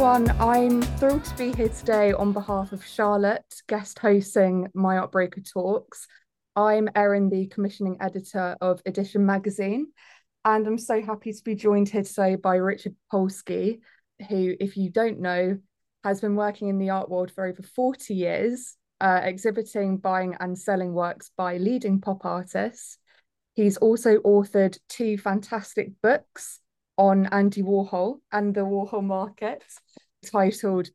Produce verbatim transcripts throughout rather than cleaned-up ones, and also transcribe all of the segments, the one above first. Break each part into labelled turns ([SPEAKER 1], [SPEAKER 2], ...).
[SPEAKER 1] everyone. I'm thrilled to be here today on behalf of Charlotte, guest hosting My Artbreaker Talks. I'm Erin, the commissioning editor of Edition magazine, and I'm so happy to be joined here today by Richard Polsky, who, if you don't know, has been working in the art world for over forty years, uh, exhibiting, buying, and selling works by leading pop artists. He's also authored two fantastic books on Andy Warhol and the Warhol market, titled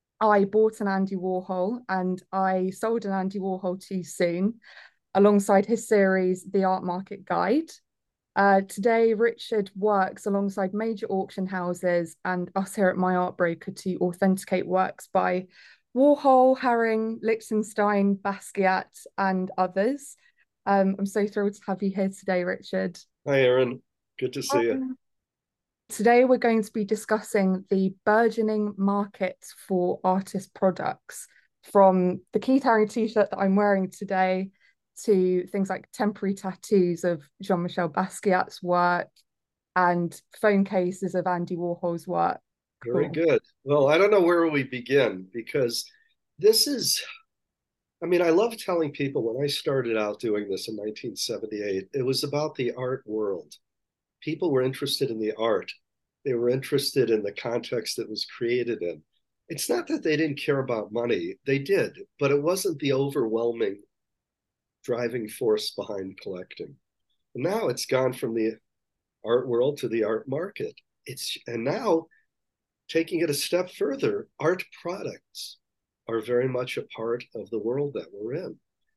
[SPEAKER 1] I Bought an Andy Warhol and I Sold an Andy Warhol Too Soon, alongside his series, The Art Market Guide. Uh, today, Richard works alongside major auction houses and us here at My Artbreaker to authenticate works by Warhol, Haring, Lichtenstein, Basquiat, and others. Um, I'm so thrilled to have you here today, Richard.
[SPEAKER 2] Hi, Erin. Good to see you.
[SPEAKER 1] Um, Today, we're going to be discussing the burgeoning market for artist products, from the Keith Haring t-shirt that I'm wearing today to things like temporary tattoos of Jean-Michel Basquiat's work and phone cases of Andy Warhol's work.
[SPEAKER 2] Very
[SPEAKER 1] Cool.
[SPEAKER 2] good. Well, I don't know where we begin because this is, I mean, I love telling people when I started out doing this in nineteen seventy-eight, it was about the art world. People were interested in the art, they were interested in the context it was created in. It's not that they didn't care about money, they did, but it wasn't the overwhelming driving force behind collecting. And now it's gone from the art world to the art market. It's and now taking it a step further, art products are very much a part of the world that we're in.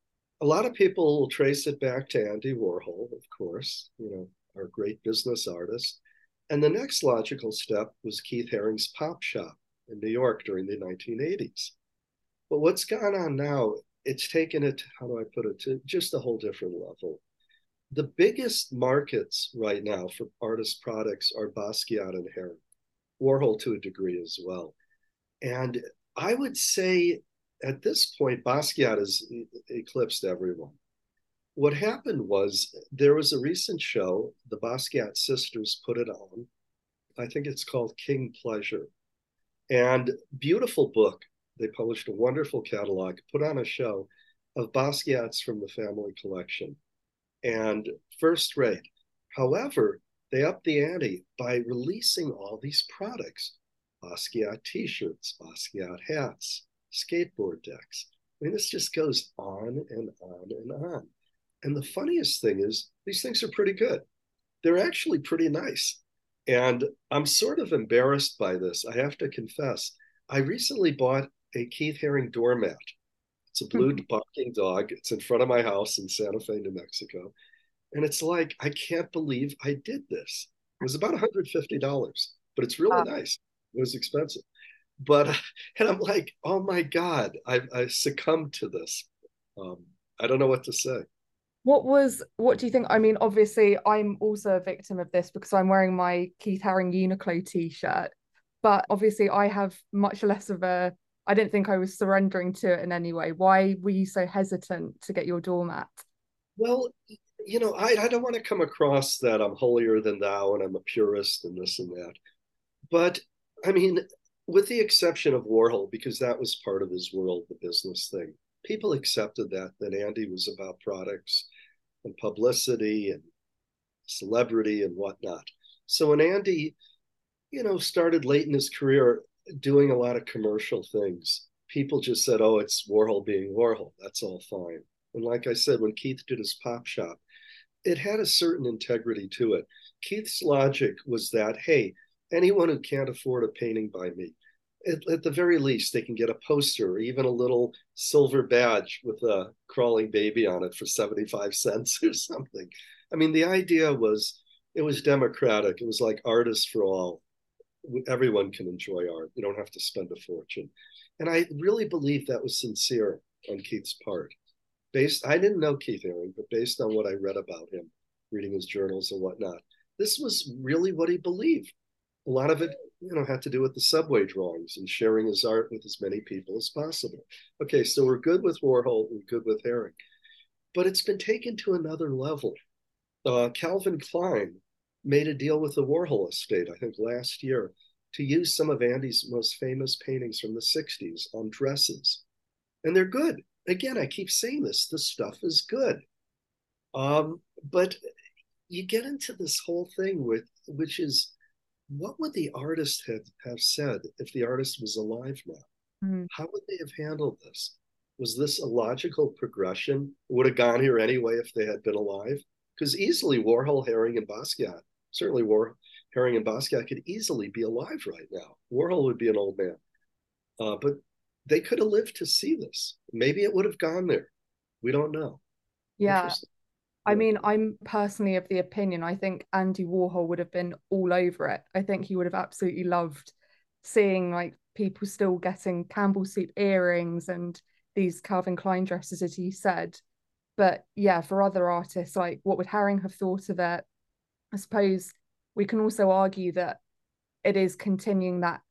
[SPEAKER 2] A lot of people will trace it back to Andy Warhol, of course, you know, our great business artist. And the next logical step was Keith Haring's Pop Shop in New York during the nineteen eighties. But what's gone on now, it's taken it, how do I put it, to just a whole different level. The biggest markets right now for artist products are Basquiat and Haring, Warhol to a degree as well. And I would say at this point, Basquiat has eclipsed everyone. What happened was there was a recent show, the Basquiat sisters put it on. I think it's called King Pleasure. And beautiful book. They published a wonderful catalog, put on a show of Basquiat's from the family collection. And first rate. However, they upped the ante by releasing all these products, Basquiat t-shirts, Basquiat hats, skateboard decks. I mean, this just goes on and on and on. And the funniest thing is, these things are pretty good. They're actually pretty nice. And I'm sort of embarrassed by this. I have to confess, I recently bought a Keith Haring doormat. It's a blue barking dog. It's in front of my house in Santa Fe, New Mexico. And it's like, I can't believe I did this. It was about one hundred fifty dollars, but it's really
[SPEAKER 1] Uh,
[SPEAKER 2] nice. It was expensive. But, and I'm like, oh my God, I, I succumbed to this. Um, I don't know what to say.
[SPEAKER 1] what was, what do you think? I mean, obviously, I'm also a victim of this because I'm wearing my Keith Haring Uniqlo t-shirt, but obviously, I have much less of a, I didn't think I was surrendering to it in any way. Why were you so hesitant to get your doormat?
[SPEAKER 2] Well, you know, I, I don't want to come across that I'm holier than thou and I'm a purist and this and that. But I mean, with the exception of Warhol, because that was part of his world, the business thing, people accepted that, that Andy was about products and publicity and celebrity and whatnot. So when Andy, you know, started late in his career doing a lot of commercial things, people just said, oh, it's Warhol being Warhol. That's all fine. And like I said, when Keith did his pop shop, it had a certain integrity to it. Keith's logic was that, hey, anyone who can't afford a painting by me, at, at the very least, they can get a poster or even a little silver badge with a crawling baby on it for seventy-five cents or something. I mean, the idea was it was democratic. It was like artists for all. Everyone can enjoy art. You don't have to spend a fortune. And I really believe that was sincere on Keith's part. Based, I didn't know Keith Haring, but based on what I read about him, reading his journals and whatnot, this was really what he believed. A lot of it, you know, had to do with the subway drawings and sharing his art with as many people as possible. Okay, so we're good with Warhol, we're good with Haring, but it's been taken to another level. Uh, Calvin Klein made a deal with the Warhol estate, I think last year, to use some of Andy's most famous paintings from the sixties on dresses. And they're good. Again, I keep saying this, the stuff is good. Um, but you get into this whole thing with, which is, what would the artist have, have said if the artist was alive now?
[SPEAKER 1] Mm.
[SPEAKER 2] How would they have handled this? Was this a logical progression? Would have gone here anyway if they had been alive? Because easily Warhol, Haring, and Basquiat, certainly War, Haring and Basquiat could easily be alive right now. Warhol would be an old man. Uh, but they could have lived to see this. Maybe it would have gone there. We don't know.
[SPEAKER 1] Yeah.
[SPEAKER 2] Interesting.
[SPEAKER 1] I
[SPEAKER 2] Yeah.
[SPEAKER 1] mean, I'm personally of the opinion, I think Andy Warhol would have been all over it. I think he would have absolutely loved seeing like people still getting Campbell soup earrings and these Calvin Klein dresses, as you said. But yeah, for other artists, like what would Haring have thought of it? I suppose we can also argue that it is continuing that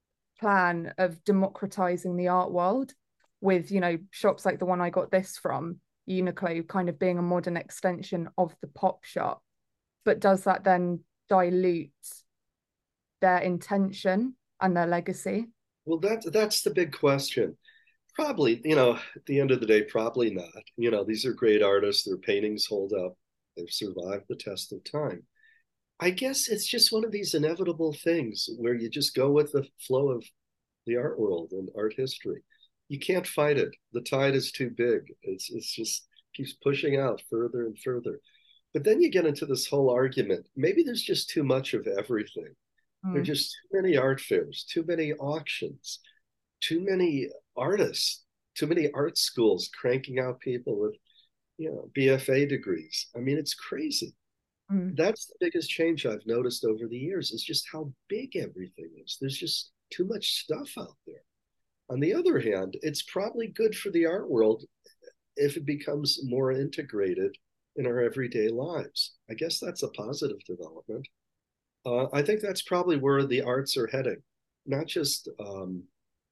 [SPEAKER 1] plan of democratizing the art world with, you know, shops like the one I got this from, Uniqlo, kind of being a modern extension of the pop shop. But does that then dilute their intention and their legacy?
[SPEAKER 2] Well, that's that's the big question. Probably, you know, at the end of the day, probably not. You know, these are great artists. Their paintings hold up. They've survived the test of time. I guess it's just one of these inevitable things where you just go with the flow of the art world and art history. You can't fight it. The tide is too big. It's it's just keeps pushing out further and further. But then you get into this whole argument. Maybe there's just too much of everything. There are
[SPEAKER 1] Mm.
[SPEAKER 2] just too many art fairs, too many auctions, too many artists, too many art schools cranking out people with, you know, B F A degrees. I mean, it's crazy.
[SPEAKER 1] Mm.
[SPEAKER 2] That's the biggest change I've noticed over the years is just how big everything is. There's just too much stuff out there. On the other hand, it's probably good for the art world if it becomes more integrated in our everyday lives. I guess that's a positive development. Uh, I think that's probably where the arts are heading, not just um,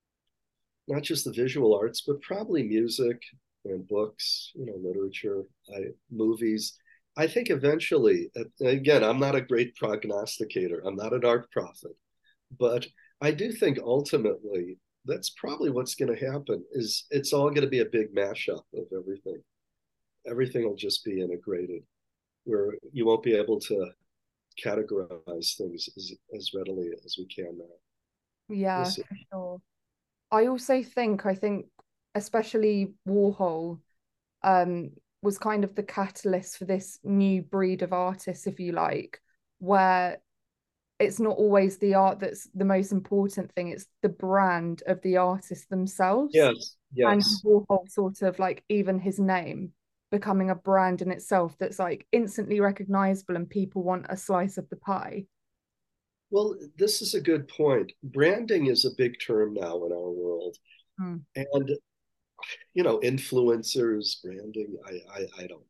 [SPEAKER 2] not just the visual arts, but probably music and books, you know, literature, I, movies. I think eventually, again, I'm not a great prognosticator. I'm not an art prophet, but I do think ultimately that's probably what's going to happen. Is it's all going to be a big mashup of everything. Everything will just be integrated, where you won't be able to categorize things as, as readily as we can now. We'll
[SPEAKER 1] Yeah,
[SPEAKER 2] see.
[SPEAKER 1] for sure. I also think, I think, especially Warhol, um, was kind of the catalyst for this new breed of artists, if you like, where it's not always the art that's the most important thing, it's the brand of the artist themselves.
[SPEAKER 2] Yes,
[SPEAKER 1] And
[SPEAKER 2] yes.
[SPEAKER 1] Warhol sort of like even his name becoming a brand in itself that's like instantly recognizable and people want a slice of the pie.
[SPEAKER 2] Well, this is a good point. Branding is a big term now in our world.
[SPEAKER 1] Mm.
[SPEAKER 2] And, you know, influencers, branding, I, I, I don't.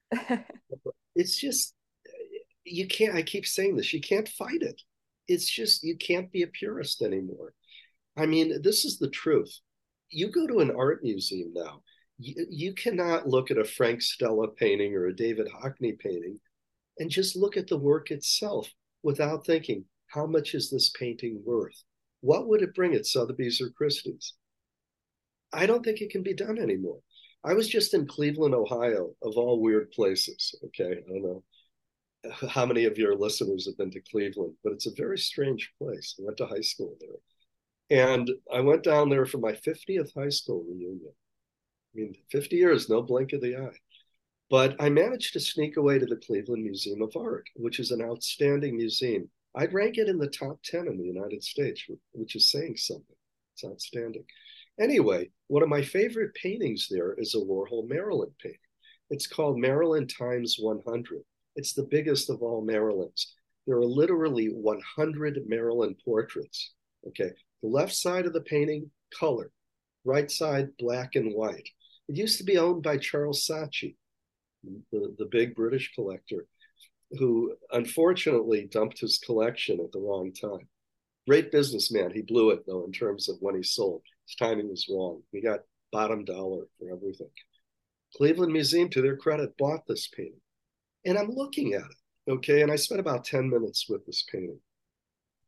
[SPEAKER 2] It's just, you can't, I keep saying this, you can't fight it. It's just, you can't be a purist anymore. I mean, this is the truth. You go to an art museum now, you, you cannot look at a Frank Stella painting or a David Hockney painting and just look at the work itself without thinking, how much is this painting worth? What would it bring at Sotheby's or Christie's? I don't think it can be done anymore. I was just in Cleveland, Ohio, of all weird places. Okay. I don't know how many of your listeners have been to Cleveland, but it's a very strange place. I went to high school there. And I went down there for my fiftieth high school reunion. I mean, fifty years, no blink of the eye. But I managed to sneak away to the Cleveland Museum of Art, which is an outstanding museum. I'd rank it in the top ten in the United States, which is saying something. It's outstanding. Anyway, one of my favorite paintings there is a Warhol Marilyn painting. It's called Marilyn times one hundred. It's the biggest of all Marilyns. There are literally one hundred Marilyn portraits. Okay. The left side of the painting, color. Right side, black and white. It used to be owned by Charles Saatchi, the, the big British collector, who unfortunately dumped his collection at the wrong time. Great businessman. He blew it, though, in terms of when he sold. His timing was wrong. He got bottom dollar for everything. Cleveland Museum, to their credit, bought this painting. And I'm looking at it, okay? And I spent about ten minutes with this painting.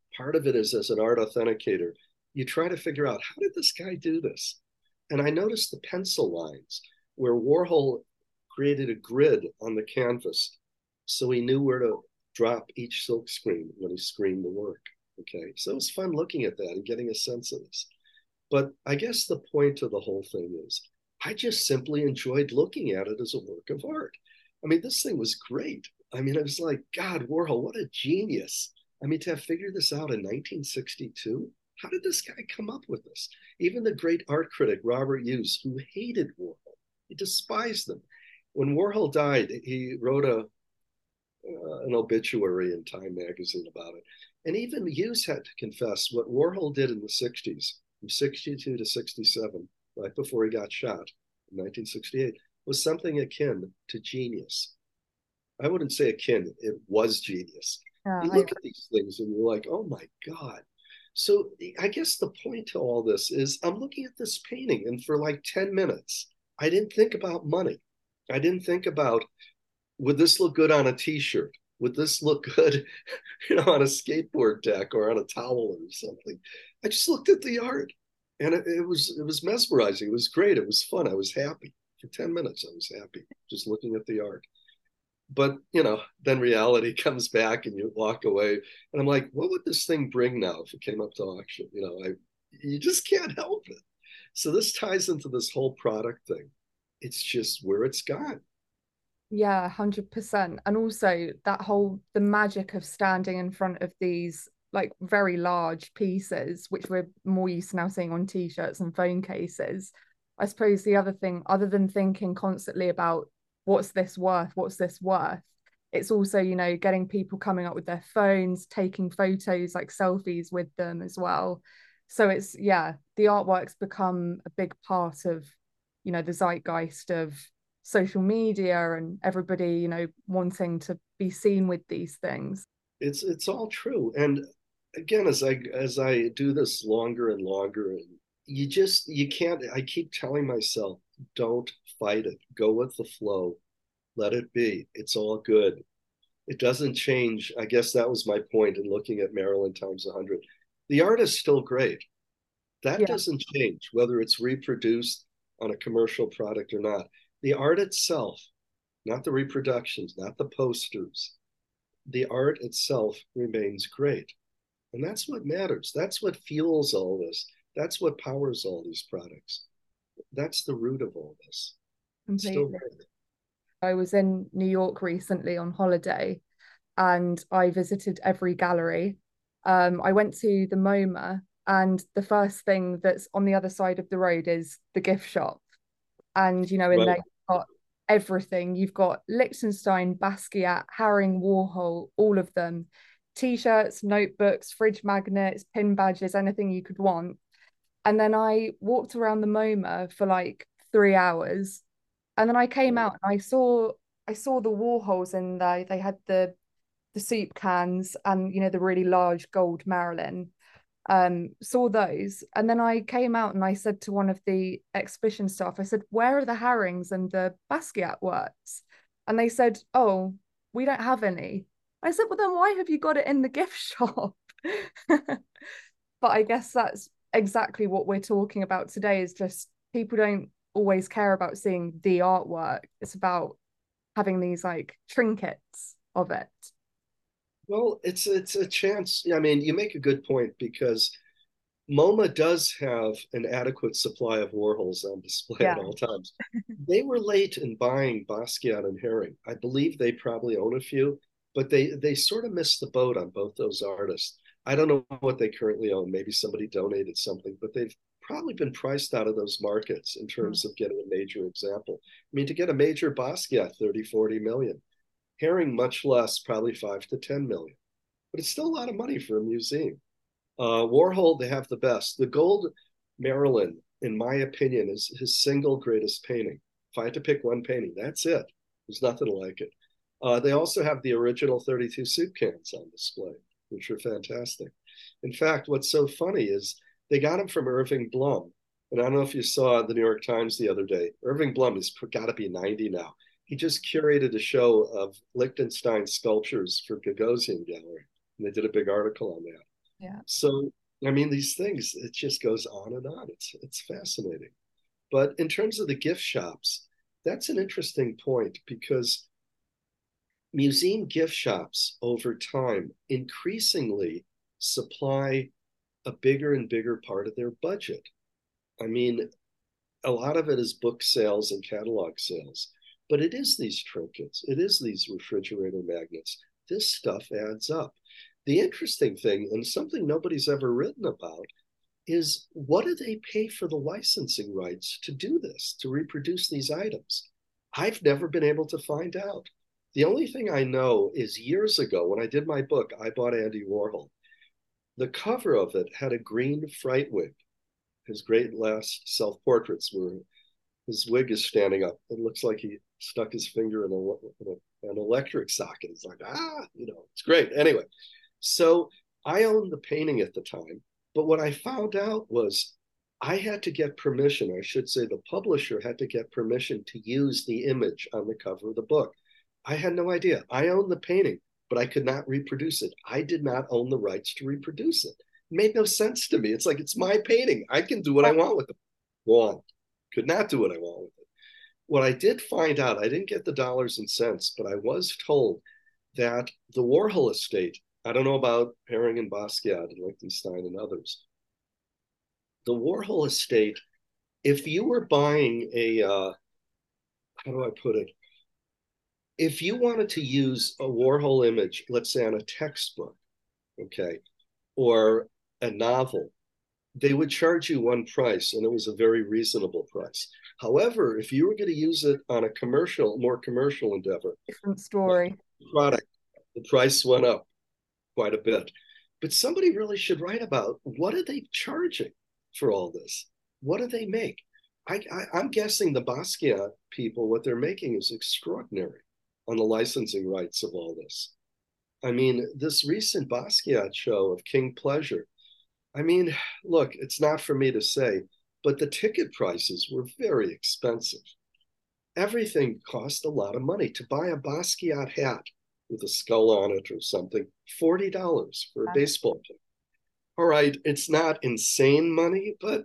[SPEAKER 2] part of it is as an art authenticator, you try to figure out, how did this guy do this? And I noticed the pencil lines where Warhol created a grid on the canvas so he knew where to drop each silk screen when he screened the work. Okay, so it was fun looking at that and getting a sense of this. But I guess the point of the whole thing is, I just simply enjoyed looking at it as a work of art. I mean, this thing was great. I mean, I was like, God, Warhol, what a genius. I mean, to have figured this out in nineteen sixty-two, how did this guy come up with this? Even the great art critic, Robert Hughes, who hated Warhol, he despised them. When Warhol died, he wrote a, uh, an obituary in Time magazine about it. And even Hughes had to confess what Warhol did in the sixties, from sixty-two to sixty-seven, right before he got shot in nineteen sixty-eight, was something akin to genius. I wouldn't say akin, it was genius.
[SPEAKER 1] Yeah,
[SPEAKER 2] You
[SPEAKER 1] I,
[SPEAKER 2] look at these things and you're like, oh my God. So I guess the point to all this is, I'm looking at this painting, and for like ten minutes, I didn't think about money. I didn't think about, would this look good on a t-shirt? Would this look good, you know, on a skateboard deck or on a towel or something? I just looked at the art, and it, it was it was mesmerizing. It was great. It was fun. I was happy. For ten minutes, I was happy just looking at the art. But, you know, then reality comes back and you walk away. And I'm like, what would this thing bring now if it came up to auction? You know, I you just can't help it. So this ties into this whole product thing. It's just where it's gone.
[SPEAKER 1] yeah, one hundred percent. And also that whole the magic of standing in front of these like very large pieces, which we're more used to now seeing on t-shirts and phone cases. I suppose the other thing, other than thinking constantly about what's this worth, what's this worth, it's also, you know, getting people coming up with their phones, taking photos, like selfies with them as well. So it's, yeah, the artwork's become a big part of, you know, the zeitgeist of social media and everybody, you know, wanting to be seen with these things.
[SPEAKER 2] It's it's all true. And again, as I as I do this longer and longer, and you just you can't, I keep telling myself, don't fight it. Go with the flow. Let it be. It's all good. It doesn't change. I guess that was my point in looking at Marilyn times one hundred. The art is still great. That
[SPEAKER 1] Yeah,
[SPEAKER 2] doesn't change, whether it's reproduced on a commercial product or not. The art itself, not the reproductions, not the posters, the art itself remains great. And that's what matters. That's what fuels all this. That's what powers all these products. That's the root of all this. It's still
[SPEAKER 1] completely.
[SPEAKER 2] great.
[SPEAKER 1] I was in New York recently on holiday and I visited every gallery. Um, I went to the MoMA, and the first thing that's on the other side of the road is the gift shop. And, you know, in
[SPEAKER 2] Right.
[SPEAKER 1] there you've got everything. You've got Liechtenstein, Basquiat, Haring, Warhol, all of them. T-shirts, notebooks, fridge magnets, pin badges, anything you could want. And then I walked around the MoMA for like three hours. And then I came out and I saw I saw the Warhols, and they they had the the soup cans and, you know, the really large gold Marilyn. Um, saw those. And then I came out and I said to one of the exhibition staff, I said, where are the Harings and the Basquiat works? And they said, oh, we don't have any. I said, well, then why have you got it in the gift shop? But I guess that's exactly what we're talking about today, is just people don't always care about seeing the artwork. It's about having these like trinkets of it.
[SPEAKER 2] Well, it's it's a chance. I mean, you make a good point, because MoMA does have an adequate supply of Warhols on display at
[SPEAKER 1] Yeah.
[SPEAKER 2] all times. They were late in buying Basquiat and Haring. I believe they probably own a few, but they they sort of missed the boat on both those artists. I don't know what they currently own. Maybe somebody donated something, but they've probably been priced out of those markets in
[SPEAKER 1] Mm.
[SPEAKER 2] terms of getting a major example. I mean, to get a major Basquiat, thirty, forty million. Haring, much less, probably five to ten million. But it's still a lot of money for a museum. Uh, Warhol, they have the best. The gold Marilyn, in my opinion, is his single greatest painting. If I had to pick one painting, that's it. There's nothing like it. Uh, they also have the original thirty-two soup cans on display, which are fantastic. In fact, what's so funny is they got them from Irving Blum. And I don't know if you saw the New York Times the other day. Irving Blum has got to be ninety now. He just curated a show of Liechtenstein sculptures for Gagosian Gallery. And they did a big article on that.
[SPEAKER 1] Yeah.
[SPEAKER 2] So, I mean, these things, it just goes on and on. It's it's fascinating. But in terms of the gift shops, that's an interesting point because museum gift shops over time increasingly supply a bigger and bigger part of their budget. I mean, a lot of it is book sales and catalog sales, but it is these trinkets, it is these refrigerator magnets. This stuff adds up. The interesting thing, and something nobody's ever written about, is what do they pay for the licensing rights to do this, to reproduce these items? I've never been able to find out. The only thing I know is years ago when I did my book, I Bought Andy Warhol. The cover of it had a green fright wig. His great last self-portraits were his wig is standing up. It looks like he stuck his finger in, a, in a, an electric socket. It's like, ah, you know, it's great. Anyway, so I owned the painting at the time. But what I found out was I had to get permission. I should say the publisher had to get permission to use the image on the cover of the book. I had no idea. I owned the painting, but I could not reproduce it. I did not own the rights to reproduce it. It made no sense to me. It's like, it's my painting. I can do what I want with it. Wrong. Could not do what I want with it. What I did find out, I didn't get the dollars and cents, but I was told that the Warhol estate, I don't know about Herring and Basquiat and Lichtenstein and others, the Warhol estate, if you were buying a, uh, how do I put it? If you wanted to use a Warhol image, let's say on a textbook, okay, or a novel, they would charge you one price, and it was a very reasonable price. However, if you were going to use it on a commercial, more commercial endeavor,
[SPEAKER 1] Different story.
[SPEAKER 2] product, the price went up quite a bit. But somebody really should write about what are they charging for all this? What do they make? I, I, I'm guessing the Basquiat people, what they're making is extraordinary on the licensing rights of all this. I mean, this recent Basquiat show of King Pleasure, I mean, look, it's not for me to say, but the ticket prices were very expensive. Everything cost a lot of money. To buy a Basquiat hat with a skull on it or something, forty dollars for a baseball player. All right, it's not insane money, but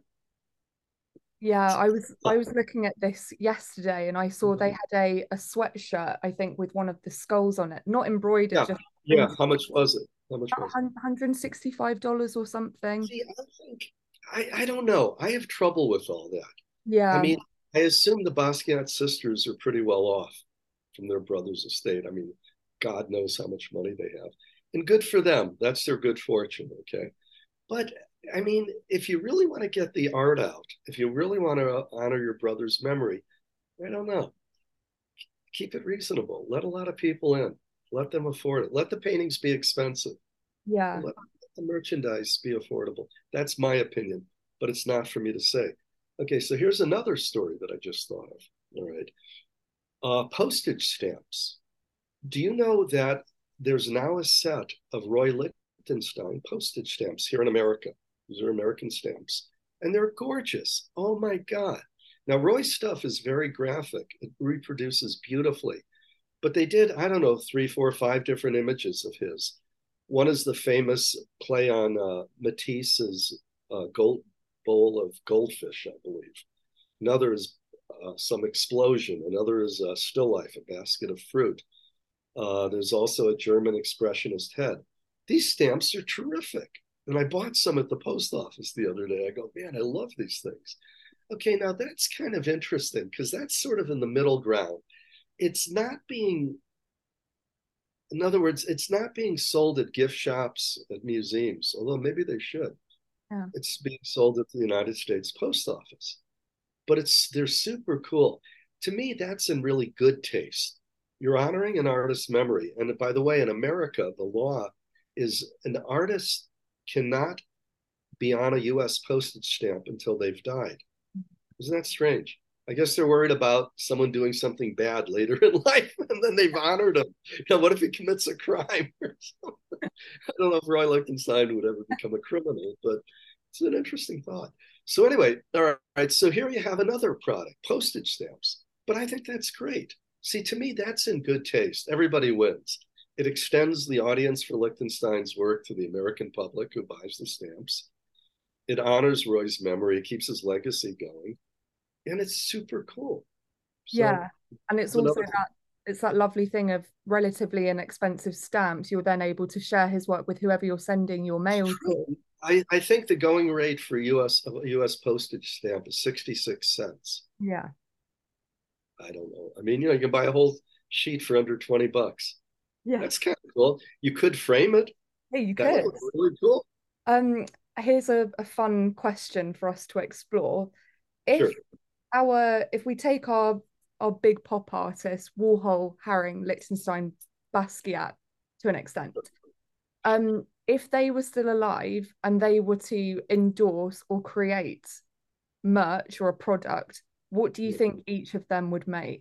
[SPEAKER 1] Yeah, I was I was looking at this yesterday and I saw they had a a sweatshirt, I think, with one of the skulls on it, not embroidered,
[SPEAKER 2] yeah,
[SPEAKER 1] just
[SPEAKER 2] yeah. How much was it? How much was it?
[SPEAKER 1] one hundred sixty-five dollars or something.
[SPEAKER 2] See, I think I, I don't know. I have trouble with all that. I
[SPEAKER 1] Yeah,
[SPEAKER 2] mean, I assume the Basquiat sisters are pretty well off from their brother's estate. I mean, God knows how much money they have. And good for them. That's their good fortune, okay? But I mean, if you really want to get the art out, if you really want to honor your brother's memory, I don't know. Keep it reasonable. Let a lot of people in. Let them afford it. Let the paintings be expensive.
[SPEAKER 1] yeah.
[SPEAKER 2] Let the merchandise be affordable. That's my opinion, but it's not for me to say. Okay, so here's another story that I just thought of. All right. Uh, postage stamps. Do you know that there's now a set of Roy Lichtenstein postage stamps here in America? These are American stamps, and they're gorgeous. Oh my God. Now, Roy's stuff is very graphic. It reproduces beautifully. But they did, I don't know, three, four, five different images of his. One is the famous play on uh, Matisse's uh, gold bowl of goldfish, I believe. Another is uh, some explosion. Another is uh, still life, a basket of fruit. Uh, there's also a German expressionist head. These stamps are terrific. And I bought some at the post office the other day. I go, man, I love these things. Okay, now that's kind of interesting because that's sort of in the middle ground. It's not being, in other words, it's not being sold at gift shops, at museums, although maybe they should.
[SPEAKER 1] Yeah.
[SPEAKER 2] It's being sold at the United States Post Office. But it's they're super cool. To me, that's in really good taste. You're honoring an artist's memory. And by the way, in America, the law is an artist cannot be on a U S postage stamp until they've died. Isn't that strange? I guess they're worried about someone doing something bad later in life, and then they've honored him. Now, what if he commits a crime or something? I don't know if Roy Lichtenstein would ever become a criminal, but it's an interesting thought. So anyway, all right. So here you have another product, postage stamps. But I think that's great. See, to me, that's in good taste. Everybody wins. It extends the audience for Lichtenstein's work to the American public who buys the stamps. It honors Roy's memory, it keeps his legacy going, and it's super cool. So
[SPEAKER 1] Yeah. And it's also
[SPEAKER 2] another
[SPEAKER 1] that it's that lovely thing of relatively inexpensive stamps. You're then able to share his work with whoever you're sending your mail to.
[SPEAKER 2] I, I think the going rate for U S U S postage stamp is sixty-six cents.
[SPEAKER 1] Yeah.
[SPEAKER 2] I don't know. I mean, you know, you can buy a whole sheet for under twenty bucks.
[SPEAKER 1] Yeah.
[SPEAKER 2] That's kind of cool. You could frame it.
[SPEAKER 1] Hey, you
[SPEAKER 2] That would
[SPEAKER 1] could.
[SPEAKER 2] look really cool.
[SPEAKER 1] Um, here's a, a fun question for us to explore.
[SPEAKER 2] Sure.
[SPEAKER 1] If our if we take our our big pop artists, Warhol, Haring, Lichtenstein, Basquiat to an extent, um, if they were still alive and they were to endorse or create merch or a product, what do you think each of them would make?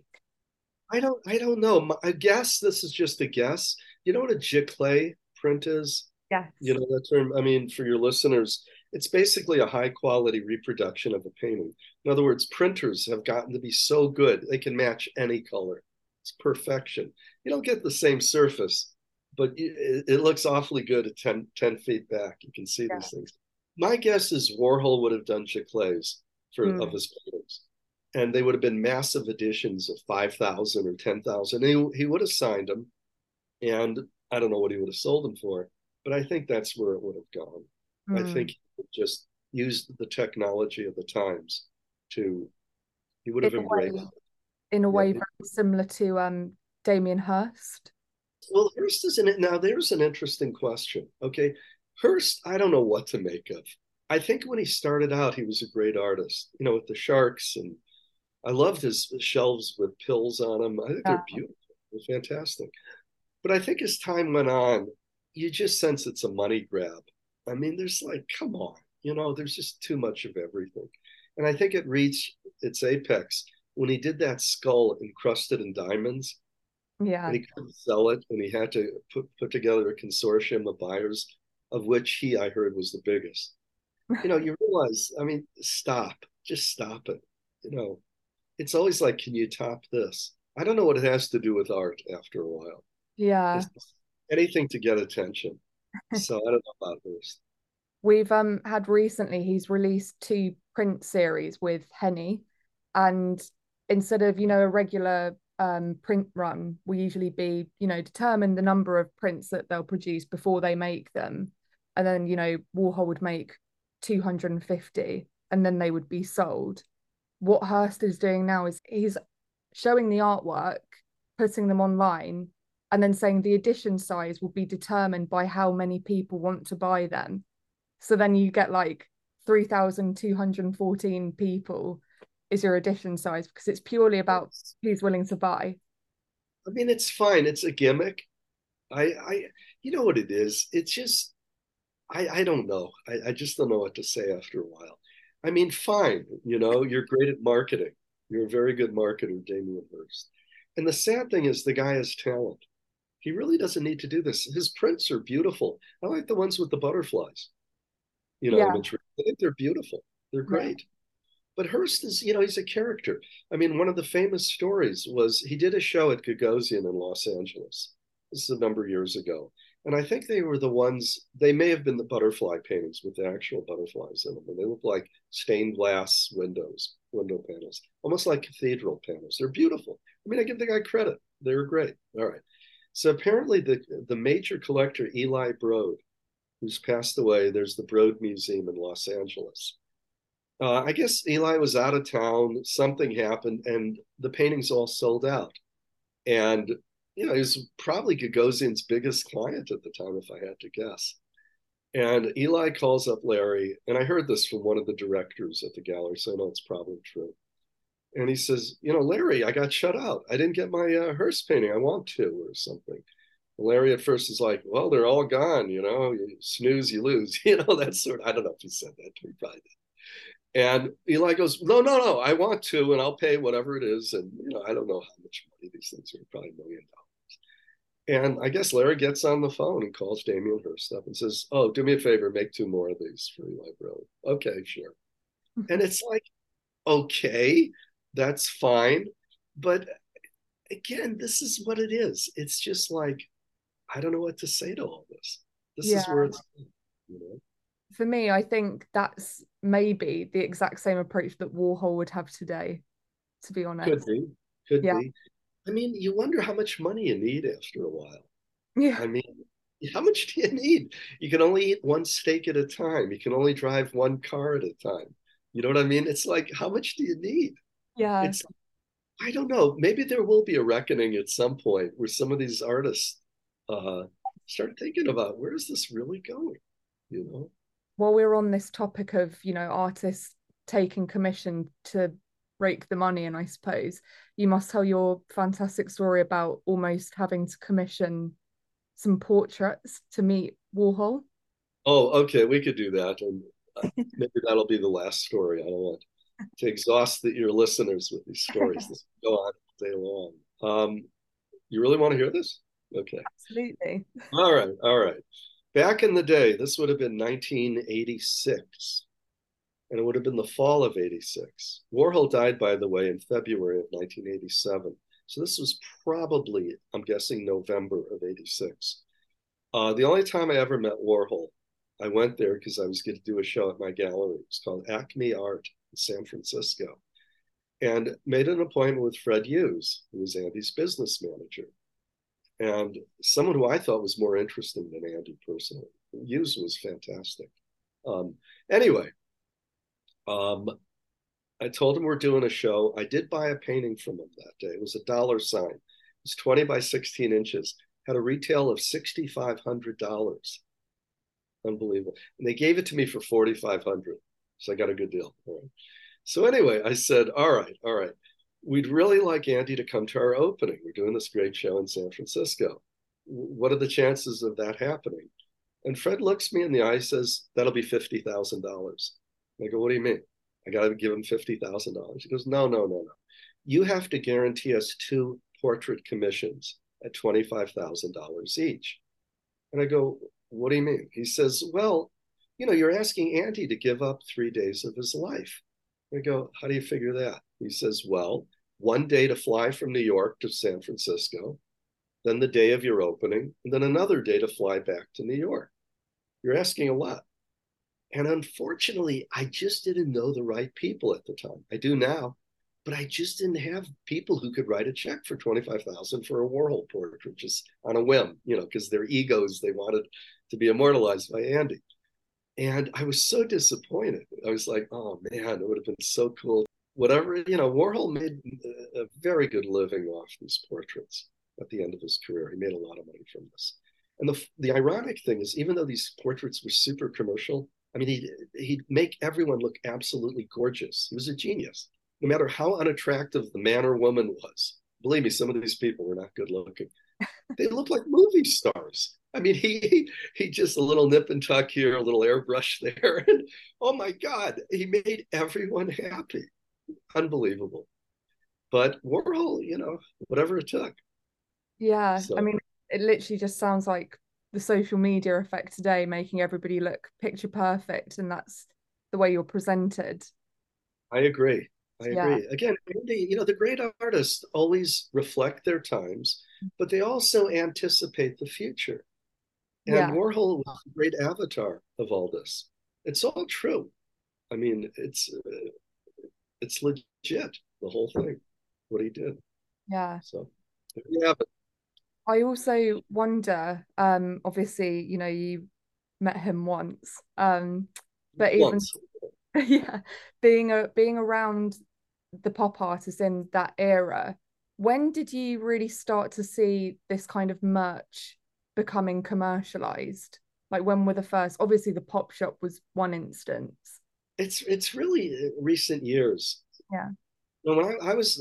[SPEAKER 2] I don't I don't know. I guess this is just a guess. You know what a giclée print is?
[SPEAKER 1] Yes.
[SPEAKER 2] You know that term? I mean, for your listeners, it's basically a high quality reproduction of a painting. In other words, printers have gotten to be so good, they can match any color. It's perfection. You don't get the same surface, but it, it looks awfully good at ten, ten feet back. You can see
[SPEAKER 1] Yeah.
[SPEAKER 2] these things. My guess is Warhol would have done giclées for mm. of his paintings. And they would have been massive editions of five thousand or ten thousand. He, he would have signed them. And I don't know what he would have sold them for, but I think that's where it would have gone. Mm. I think he would just used the technology of the times to, he would have
[SPEAKER 1] in
[SPEAKER 2] embraced
[SPEAKER 1] a way, in a way yeah. very similar to um, Damien Hirst.
[SPEAKER 2] Well, Hirst isn't it now. There's an interesting question. Okay, Hirst, I don't know what to make of. I think when he started out, he was a great artist. You know, with the sharks, and I loved his shelves with pills on them. I think yeah. they're beautiful. They're fantastic. But I think as time went on, you just sense it's a money grab. I mean, there's like, come on, you know, there's just too much of everything. And I think it reached its apex when he did that skull encrusted in diamonds.
[SPEAKER 1] Yeah.
[SPEAKER 2] And he couldn't sell it, and he had to put, put together a consortium of buyers, of which he, I heard, was the biggest. You know, you realize, I mean, stop, just stop it. You know, it's always like, can you top this? I don't know what it has to do with art after a while.
[SPEAKER 1] Yeah.
[SPEAKER 2] It's anything to get attention. So I don't know about this.
[SPEAKER 1] We've um had recently, he's released two print series with Henny, and instead of, you know, a regular um print run, we usually be, you know, determine the number of prints that they'll produce before they make them. And then, you know, Warhol would make two hundred fifty and then they would be sold. What Hirst is doing now is he's showing the artwork, putting them online, and then saying the edition size will be determined by how many people want to buy them. So then you get like three thousand two hundred fourteen people is your edition size, because it's purely about who's willing to buy.
[SPEAKER 2] I mean, it's fine. It's a gimmick. I, I, you know what it is? It's just, I, I don't know. I, I just don't know what to say after a while. I mean, fine. You know, you're great at marketing. You're a very good marketer, Damien Hirst. And the sad thing is, the guy has talent. He really doesn't need to do this. His prints are beautiful. I like the ones with the butterflies. You know, yeah. I think they're beautiful. They're great. Yeah. But Hirst is, you know, he's a character. I mean, one of the famous stories was he did a show at Gagosian in Los Angeles. This is a number of years ago. And I think they were the ones, they may have been the butterfly paintings with the actual butterflies in them. And they look like stained glass windows, window panels, almost like cathedral panels. They're beautiful. I mean, I give the guy credit. They were great. All right. So apparently the, the major collector, Eli Broad, who's passed away, there's the Broad Museum in Los Angeles. Uh, I guess Eli was out of town, something happened, and the paintings all sold out. And, you know, he was probably Gagosian's biggest client at the time, if I had to guess. And Eli calls up Larry, and I heard this from one of the directors at the gallery, so I know it's probably true. And he says, you know, Larry, I got shut out. I didn't get my uh, Hirst painting. I want to, or something. And Larry at first is like, well, they're all gone, you know, you snooze, you lose. You know, that sort of, I don't know if he said that to me, probably did. And Eli goes, no, no, no, I want to, and I'll pay whatever it is. And, you know, I don't know how much money these things are, probably a million dollars. And I guess Larry gets on the phone and calls Damien Hirst up and says, oh, do me a favor, make two more of these for Eli Broad. Okay, sure. And it's like, okay, that's fine. But again, this is what it is. It's just like, I don't know what to say to all this. This
[SPEAKER 1] Yeah.
[SPEAKER 2] is where it's, you know.
[SPEAKER 1] For me, I think that's maybe the exact same approach that Warhol would have today, to be
[SPEAKER 2] Could
[SPEAKER 1] honest.
[SPEAKER 2] be, could
[SPEAKER 1] Yeah.
[SPEAKER 2] be. I mean, you wonder how much money you need after a while.
[SPEAKER 1] Yeah.
[SPEAKER 2] I mean, how much do you need? You can only eat one steak at a time. You can only drive one car at a time. You know what I mean? It's like, how much do you need?
[SPEAKER 1] Yeah.
[SPEAKER 2] It's, I don't know. Maybe there will be a reckoning at some point where some of these artists uh, start thinking about where is this really going? You know?
[SPEAKER 1] While we're on this topic of, you know, artists taking commission to rake the money in, I suppose, you must tell your fantastic story about almost having to commission some portraits to meet Warhol.
[SPEAKER 2] Oh, okay, we could do that. And uh, maybe that'll be the last story. I don't want to exhaust the, your listeners with these stories. This will go on all day long. Um, you really want to hear this? Okay.
[SPEAKER 1] Absolutely.
[SPEAKER 2] All right. All right. Back in the day, this would have been nineteen eighty-six, and it would have been the fall of eighty-six. Warhol died, by the way, in February of nineteen eighty-seven. So this was probably, I'm guessing, November of eighty-six. Uh, the only time I ever met Warhol, I went there because I was going to do a show at my gallery. It's called Acme Art in San Francisco, and made an appointment with Fred Hughes, who was Andy's business manager, and someone who I thought was more interesting than Andy personally. Hughes was fantastic. Um, anyway, um, I told him we're doing a show. I did buy a painting from him that day. It was a dollar sign. It was twenty by sixteen inches, had a retail of six thousand five hundred dollars. Unbelievable. And they gave it to me for four thousand five hundred dollars. So I got a good deal. All right. So anyway, I said, all right, all right. We'd really like Andy to come to our opening. We're doing this great show in San Francisco. What are the chances of that happening? And Fred looks me in the eye and says, that'll be fifty thousand dollars. I go, what do you mean? I got to give him fifty thousand dollars. He goes, no, no, no, no. You have to guarantee us two portrait commissions at twenty-five thousand dollars each. And I go, what do you mean? He says, well, you know, you're asking Andy to give up three days of his life. I go, how do you figure that? He says, well, one day to fly from New York to San Francisco, then the day of your opening, and then another day to fly back to New York. You're asking a lot. And unfortunately, I just didn't know the right people at the time. I do now, but I just didn't have people who could write a check for twenty-five thousand dollars for a Warhol portrait just on a whim, you know, because their egos, they wanted to be immortalized by Andy. And I was so disappointed. I was like, oh man, it would have been so cool. Whatever, you know, Warhol made a very good living off these portraits at the end of his career. He made a lot of money from this. And the, the ironic thing is, even though these portraits were super commercial, I mean, he'd, he'd make everyone look absolutely gorgeous. He was a genius, no matter how unattractive the man or woman was. Believe me, some of these people were not good looking. They looked like movie stars. I mean, he, he he just a little nip and tuck here, a little airbrush there, and oh my God, he made everyone happy. Unbelievable. But Warhol, you know, whatever it took.
[SPEAKER 1] Yeah. I
[SPEAKER 2] So
[SPEAKER 1] mean, it literally just sounds like the social media effect today, making everybody look picture perfect, and that's the way you're presented.
[SPEAKER 2] I agree. I
[SPEAKER 1] Yeah.
[SPEAKER 2] agree. Again, Andy, you know, the great artists always reflect their times, but they also anticipate the future. And
[SPEAKER 1] Yeah.
[SPEAKER 2] Warhol was a great avatar of all this. It's all true. I mean, it's uh, it's legit, the whole thing, what he did.
[SPEAKER 1] Yeah.
[SPEAKER 2] So yeah, but
[SPEAKER 1] I also wonder, um, obviously, you know, you met him once. Um, but even
[SPEAKER 2] once.
[SPEAKER 1] yeah, being a being around the pop artists in that era, when did you really start to see this kind of merch becoming commercialized? Like when were the first? Obviously, the pop shop was one instance.
[SPEAKER 2] It's it's really recent years.
[SPEAKER 1] Yeah.
[SPEAKER 2] When I, I was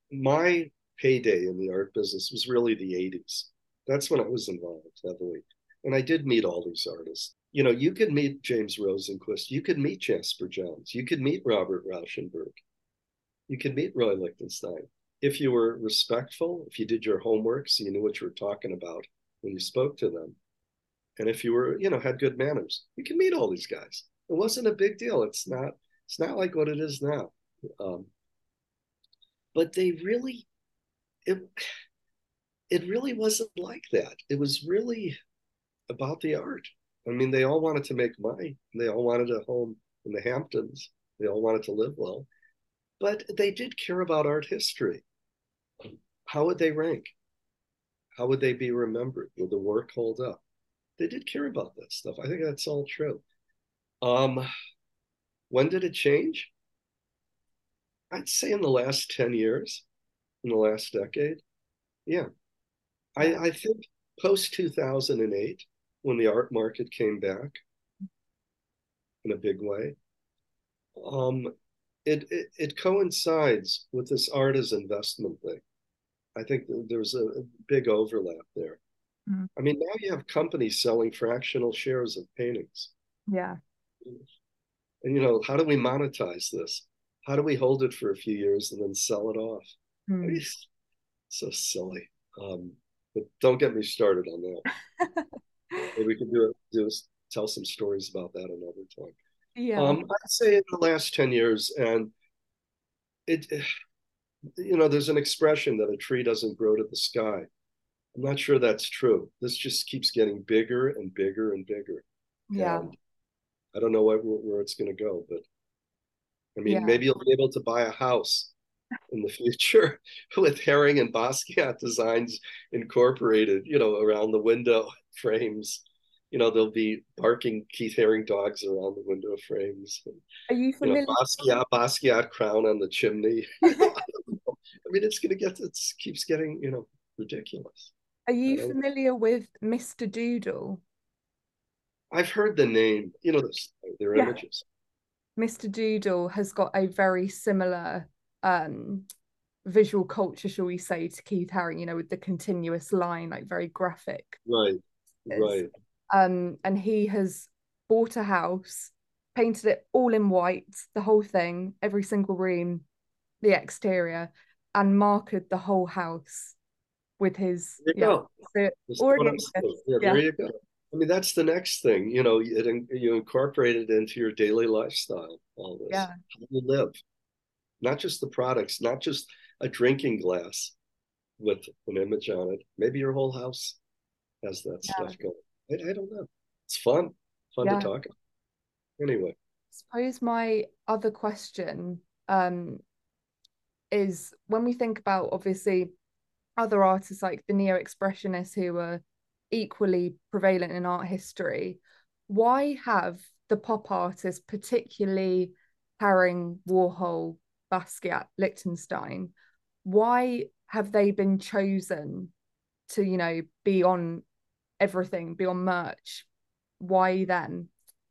[SPEAKER 2] my heyday in the art business was really the eighties. That's when I was involved heavily. And I did meet all these artists. You know, you could meet James Rosenquist, you could meet Jasper Johns, you could meet Robert Rauschenberg, you could meet Roy Lichtenstein. If you were respectful, if you did your homework so you knew what you were talking about when you spoke to them, and if you were, you know, had good manners, you can meet all these guys. It wasn't a big deal. It's not, it's not like what it is now. Um, but they really, it, it really wasn't like that. It was really about the art. I mean, they all wanted to make money. They all wanted a home in the Hamptons. They all wanted to live well, but they did care about art history. How would they rank? How would they be remembered? Would the work hold up? They did care about that stuff. I think that's all true. Um, when did it change? I'd say in the last ten years, in the last decade. Yeah. I,
[SPEAKER 1] Yeah.
[SPEAKER 2] I think post two thousand eight, when the art market came back in a big way, um, it, it, it coincides with this art as investment thing. I think there's a, a big overlap there.
[SPEAKER 1] Mm.
[SPEAKER 2] I mean, now you have companies selling fractional shares of paintings.
[SPEAKER 1] Yeah.
[SPEAKER 2] And, you know, how do we monetize this? How do we hold it for a few years and then sell it off? I mean,
[SPEAKER 1] Mm.
[SPEAKER 2] it's so silly. Um, but don't get me started on that. Maybe we can do it, do tell some stories about that another time.
[SPEAKER 1] Yeah.
[SPEAKER 2] Um, I'd say in the last ten years, and it, you know, there's an expression that a tree doesn't grow to the sky. I'm not sure that's true. This just keeps getting bigger and bigger and bigger.
[SPEAKER 1] Yeah.
[SPEAKER 2] And I don't know where, where it's going to go, but I mean,
[SPEAKER 1] Yeah.
[SPEAKER 2] maybe you'll be able to buy a house in the future with Herring and Basquiat designs incorporated, you know, around the window frames. You know, there'll be barking Keith Haring dogs around the window frames. And,
[SPEAKER 1] Are you
[SPEAKER 2] you know,
[SPEAKER 1] familiar?
[SPEAKER 2] Basquiat, Basquiat crown on the chimney. You know, I don't know. I mean, it's going to get, it keeps getting, you know, ridiculous.
[SPEAKER 1] Are
[SPEAKER 2] I
[SPEAKER 1] you
[SPEAKER 2] don't,
[SPEAKER 1] familiar with Mister Doodle?
[SPEAKER 2] I've heard the name, you know, their
[SPEAKER 1] Yeah.
[SPEAKER 2] images.
[SPEAKER 1] Mister Doodle has got a very similar um visual culture, shall we say, to Keith Haring, you know, with the continuous line, like very graphic.
[SPEAKER 2] Right,
[SPEAKER 1] Is.
[SPEAKER 2] right.
[SPEAKER 1] Um, and he has bought a house, painted it all in white, the whole thing, every single room, the exterior, and marketed the whole house with his,
[SPEAKER 2] There you
[SPEAKER 1] yeah,
[SPEAKER 2] go.
[SPEAKER 1] so it
[SPEAKER 2] This is what
[SPEAKER 1] already
[SPEAKER 2] I'm saying.
[SPEAKER 1] exists.
[SPEAKER 2] Yeah, there
[SPEAKER 1] Yeah.
[SPEAKER 2] you go. I mean, that's the next thing. You know, it, you incorporate it into your daily lifestyle, all this.
[SPEAKER 1] Yeah.
[SPEAKER 2] How you live, not just the products, not just a drinking glass with an image on it. Maybe your whole house has that
[SPEAKER 1] Yeah.
[SPEAKER 2] stuff going. I, I don't know. It's fun, fun to
[SPEAKER 1] Yeah.
[SPEAKER 2] talk about. Anyway,
[SPEAKER 1] Suppose my other question um is when we think about obviously other artists like the neo-expressionists who were equally prevalent in art history, why have the pop artists, particularly Haring, Warhol, Basquiat, Lichtenstein, why have they been chosen to, you know, be on everything, be on merch? Why then?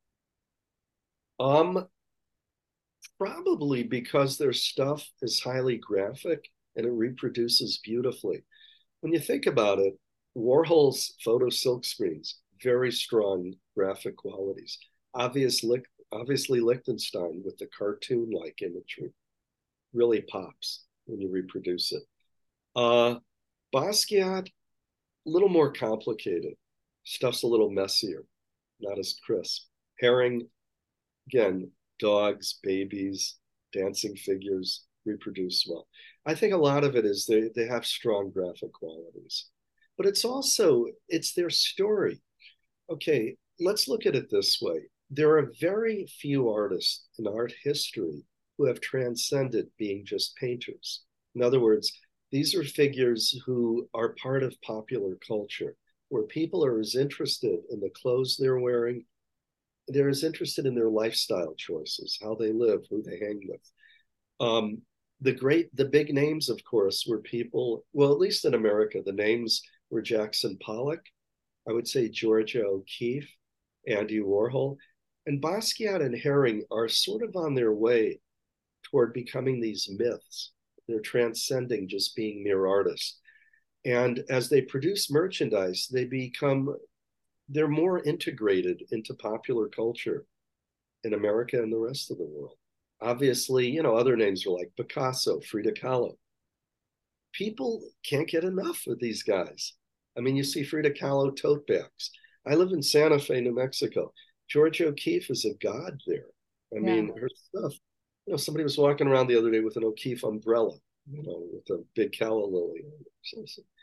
[SPEAKER 2] um, probably because their stuff is highly graphic and it reproduces beautifully. When you think about it, Warhol's photo silk screens, very strong graphic qualities. Obvious, obviously, Lichtenstein with the cartoon like imagery really pops when you reproduce it. Uh, Basquiat, a little more complicated. Stuff's a little messier, not as crisp. Haring, again, dogs, babies, dancing figures reproduce well. I think a lot of it is they, they have strong graphic qualities, but it's also, it's their story. Okay, let's look at it this way. There are very few artists in art history who have transcended being just painters. In other words, these are figures who are part of popular culture, where people are as interested in the clothes they're wearing, they're as interested in their lifestyle choices, how they live, who they hang with. Um, the great, the big names, of course, were people, well, at least in America, the names were Jackson Pollock, I would say Georgia O'Keeffe, Andy Warhol, and Basquiat and Haring are sort of on their way toward becoming these myths. They're transcending just being mere artists. And as they produce merchandise, they become, they're more integrated into popular culture in America and the rest of the world. Obviously, you know, other names are like Picasso, Frida Kahlo. People can't get enough of these guys. I mean, you see Frida Kahlo tote bags. I live in Santa Fe, New Mexico. George O'Keeffe is a god there. I
[SPEAKER 1] Yeah.
[SPEAKER 2] mean, her stuff. You know, somebody was walking around the other day with an O'Keeffe umbrella, you know, with a big calla lily. So, so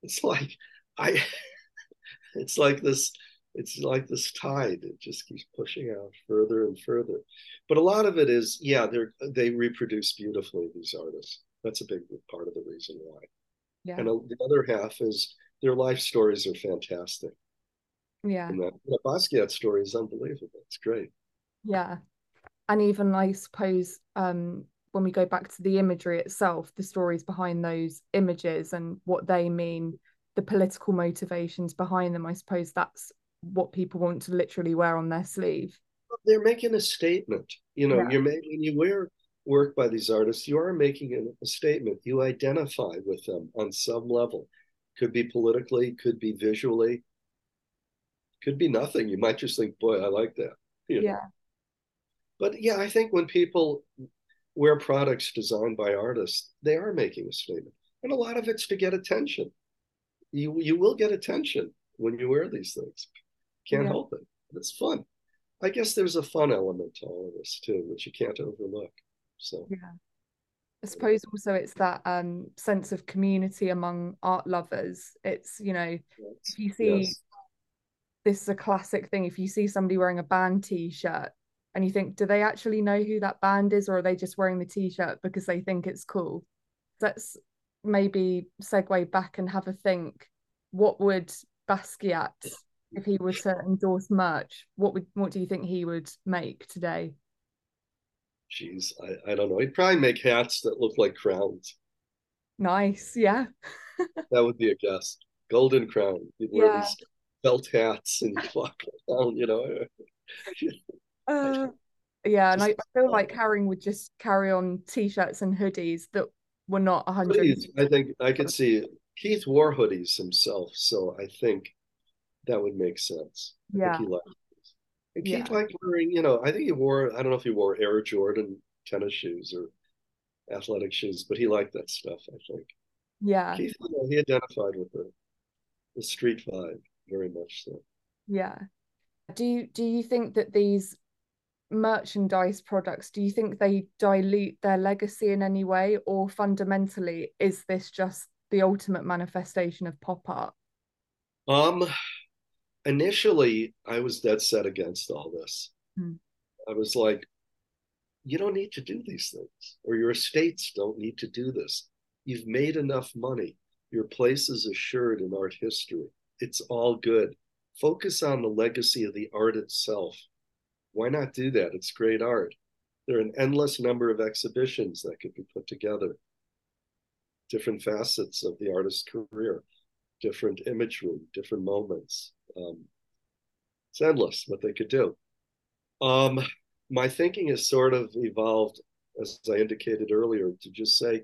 [SPEAKER 2] It's like I it's like this it's like this tide. It just keeps pushing out further and further. But a lot of it is, yeah, they're they reproduce beautifully, these artists. That's a big part of the reason why.
[SPEAKER 1] Yeah.
[SPEAKER 2] And the other half is their life stories are fantastic.
[SPEAKER 1] Yeah.
[SPEAKER 2] And that, the Basquiat story is unbelievable. It's great.
[SPEAKER 1] Yeah. And even I suppose um when we go back to the imagery itself, the stories behind those images and what they mean, the political motivations behind them, I suppose that's what people want to literally wear on their sleeve.
[SPEAKER 2] They're making a statement. You know,
[SPEAKER 1] Yeah.
[SPEAKER 2] you're making when you wear work by these artists, you are making a, a statement. You identify with them on some level. Could be politically, could be visually, could be nothing. You might just think, boy, I like that. You know.
[SPEAKER 1] Yeah.
[SPEAKER 2] But yeah, I think when people wear products designed by artists, they are making a statement. And a lot of it's to get attention. You you will get attention when you wear these things. Can't
[SPEAKER 1] Yeah.
[SPEAKER 2] help it. It's fun. I guess there's a fun element to all of this too, which you can't overlook. So
[SPEAKER 1] Yeah. I suppose also it's that um sense of community among art lovers. It's, you know, if
[SPEAKER 2] yes,
[SPEAKER 1] you see,
[SPEAKER 2] yes,
[SPEAKER 1] this is a classic thing, if you see somebody wearing a band t-shirt and you think, do they actually know who that band is, or are they just wearing the t-shirt because they think it's cool? Let's maybe segue back and have a think. What would Basquiat, if he were to endorse merch, what would what do you think he would make today?
[SPEAKER 2] geez, I, I don't know. He'd probably make hats that look like crowns.
[SPEAKER 1] Nice, yeah.
[SPEAKER 2] That would be a guess. Golden crown. You'd wear
[SPEAKER 1] Yeah.
[SPEAKER 2] these felt hats and you'd walk around, you know. I
[SPEAKER 1] Uh, yeah, and I,
[SPEAKER 2] just
[SPEAKER 1] I feel like Haring would just carry on t-shirts and hoodies that were not a hundred.
[SPEAKER 2] hoodies. I think I could see Keith wore hoodies himself, so I think that would make sense. I think
[SPEAKER 1] Yeah,
[SPEAKER 2] he liked these. And Keith
[SPEAKER 1] yeah,
[SPEAKER 2] liked wearing, you know, I think he wore, I don't know if he wore Air Jordan tennis shoes or athletic shoes, but he liked that stuff, I think.
[SPEAKER 1] yeah,
[SPEAKER 2] Keith, you know, he identified with the, the street vibe very much so.
[SPEAKER 1] yeah. Do you do you think that these merchandise products, do you think they dilute their legacy in any way, or fundamentally is this just the ultimate manifestation of pop art?
[SPEAKER 2] Um, initially, I was dead set against all this.
[SPEAKER 1] Mm.
[SPEAKER 2] I was like, you don't need to do these things, or your estates don't need to do this. You've made enough money. Your place is assured in art history. It's all good. Focus on the legacy of the art itself. Why not do that? It's great art. There are an endless number of exhibitions that could be put together, different facets of the artist's career, different imagery, different moments. Um, it's endless what they could do. Um, my thinking has sort of evolved, as I indicated earlier, to just say,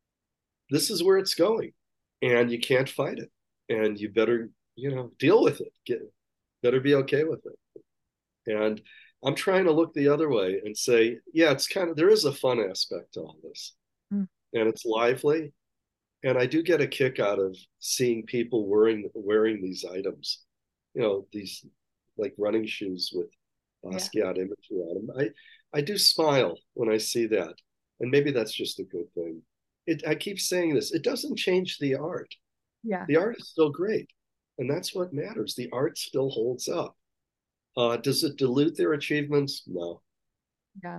[SPEAKER 2] this is where it's going, and you can't fight it, and you better, you know, deal with it. Get, better be okay with it. And I'm trying to look the other way and say, yeah, it's kind of, there is a fun aspect to all this,
[SPEAKER 1] Mm.
[SPEAKER 2] and it's lively, and I do get a kick out of seeing people wearing wearing these items, you know, these like running shoes with
[SPEAKER 1] Yeah,
[SPEAKER 2] Basquiat imagery on them. I I do smile when I see that, and maybe that's just a good thing. It, I keep saying this. It doesn't change the art.
[SPEAKER 1] yeah,
[SPEAKER 2] The art is still great, and that's what matters. The art still holds up. Uh, does it dilute their achievements? No.
[SPEAKER 1] yeah,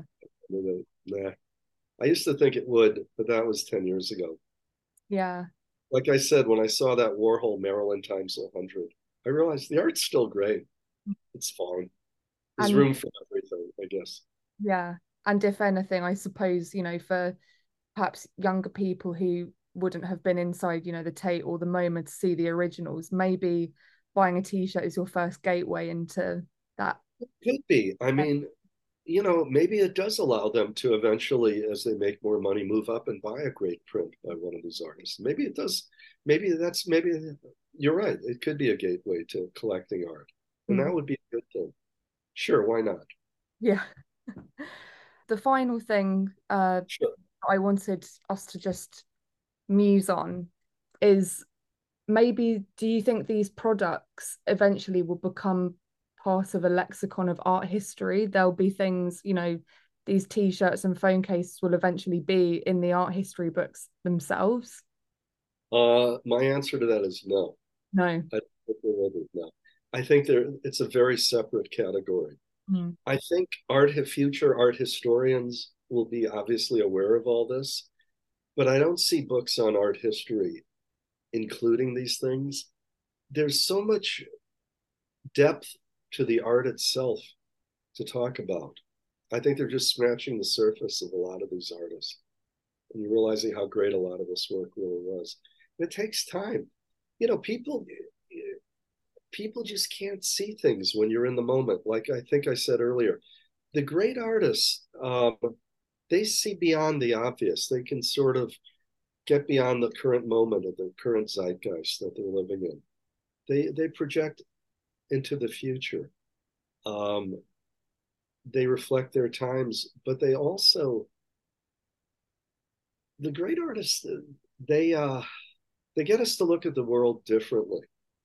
[SPEAKER 2] Nah. I used to think it would, but that was ten years ago.
[SPEAKER 1] yeah.
[SPEAKER 2] Like I said, when I saw that Warhol Maryland times one hundred, I realized the art's still great. It's fine. There's
[SPEAKER 1] And
[SPEAKER 2] room for everything, I guess.
[SPEAKER 1] yeah, and if anything, I suppose, you know, for perhaps younger people who wouldn't have been inside, you know, the Tate or the MoMA to see the originals, maybe buying a t-shirt is your first gateway into that.
[SPEAKER 2] It could be. I mean, you know, maybe it does allow them to eventually, as they make more money, move up and buy a great print by one of these artists. Maybe it does. Maybe that's maybe you're right. It could be a gateway to collecting art, and
[SPEAKER 1] Mm.
[SPEAKER 2] that would be a good thing. Sure, why not?
[SPEAKER 1] Yeah. The final thing uh,
[SPEAKER 2] Sure.
[SPEAKER 1] I wanted us to just muse on is, maybe do you think these products eventually will become part of a lexicon of art history? There'll be things, you know, these t-shirts and phone cases will eventually be in the art history books themselves.
[SPEAKER 2] Uh, my answer to that is no.
[SPEAKER 1] No.
[SPEAKER 2] I don't think there will be, no. I think there it's a very separate category.
[SPEAKER 1] Mm.
[SPEAKER 2] I think art future art historians will be obviously aware of all this, but I don't see books on art history including these things. There's so much depth to the art itself to talk about. I think they're just scratching the surface of a lot of these artists, and you're realizing how great a lot of this work really was. It takes time. You know, people people just can't see things when you're in the moment. Like I think I said earlier, the great artists, um, they see beyond the obvious. They can sort of get beyond the current moment of the current zeitgeist that they're living in. They they project into the future. Um, they reflect their times, but they also the great artists they uh, they get us to look at the world differently.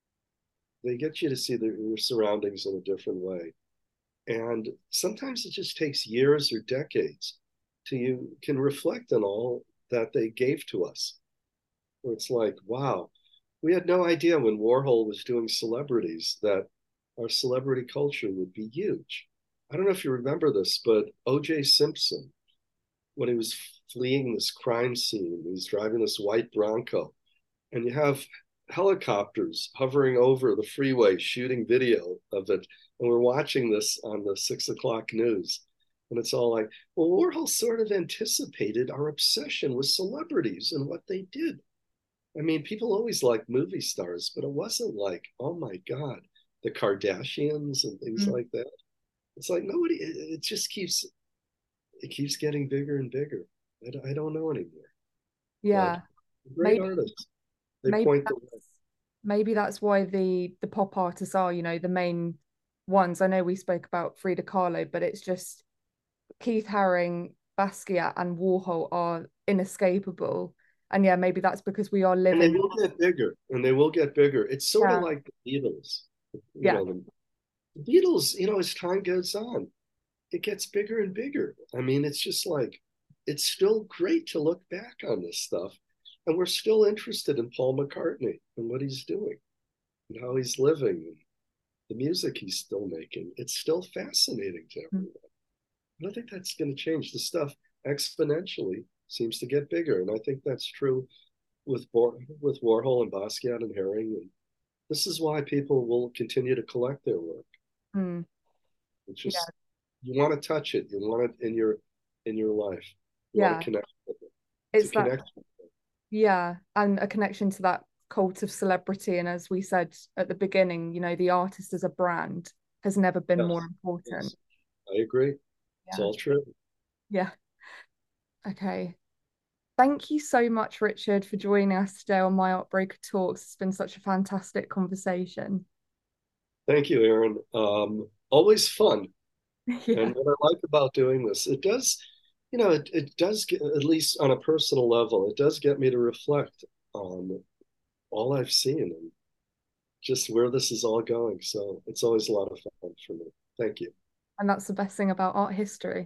[SPEAKER 2] They get you to see their, their surroundings in a different way. And sometimes it just takes years or decades till you can reflect on all that they gave to us. Where it's like, wow, we had no idea when Warhol was doing celebrities that our celebrity culture would be huge. I don't know if you remember this, but O J Simpson, when he was fleeing this crime scene, he was driving this white Bronco, and you have helicopters hovering over the freeway shooting video of it. And we're watching this on the six o'clock news. And it's all like, well, Warhol sort of anticipated our obsession with celebrities and what they did. I mean, people always liked movie stars, but it wasn't like, oh my God, the Kardashians and things mm. like that. It's like nobody, it, it just keeps, it keeps getting bigger and bigger. I, I don't know anymore.
[SPEAKER 1] Yeah.
[SPEAKER 2] Great maybe, artists. They
[SPEAKER 1] maybe
[SPEAKER 2] point the way.
[SPEAKER 1] Maybe that's why the the pop artists are, you know, the main ones. I know we spoke about Frida Kahlo, but it's just Keith Haring, Basquiat, and Warhol are inescapable. And yeah, maybe that's because we are living.
[SPEAKER 2] And they will get bigger, and they will get bigger. It's sort yeah. of like the Beatles. You
[SPEAKER 1] yeah.
[SPEAKER 2] know, the, the Beatles, you know, as time goes on, it gets bigger and bigger. I mean, it's just like, it's still great to look back on this stuff. And we're still interested in Paul McCartney and what he's doing and how he's living and the music he's still making. It's still fascinating to everyone. Mm-hmm. And I think that's going to change. The stuff exponentially seems to get bigger. And I think that's true with, with Warhol and Basquiat and Haring. And this is why people will continue to collect their work.
[SPEAKER 1] Mm.
[SPEAKER 2] It's just, yeah. you want to touch it. You want it in your, in your life. You
[SPEAKER 1] yeah.
[SPEAKER 2] want to connect with it.
[SPEAKER 1] It's,
[SPEAKER 2] it's
[SPEAKER 1] that, yeah. And a connection to that cult of celebrity. And as we said at the beginning, you know, the artist as a brand has never been yes. more important.
[SPEAKER 2] Yes. I agree. Yeah. It's all true.
[SPEAKER 1] Yeah. Okay. Thank you so much, Richard, for joining us today on My Artbreaker Talks. It's been such a fantastic conversation.
[SPEAKER 2] Thank you, Erin. Um, always fun. Yeah. And what I like about doing this, it does, you know, it, it does get, at least on a personal level, it does get me to reflect on all I've seen and just where this is all going. So it's always a lot of fun for me. Thank you.
[SPEAKER 1] And that's the best thing about art history.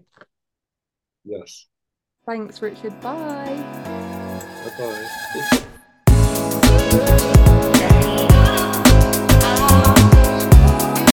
[SPEAKER 2] Yes.
[SPEAKER 1] Thanks, Richard. Bye.
[SPEAKER 2] Bye-bye.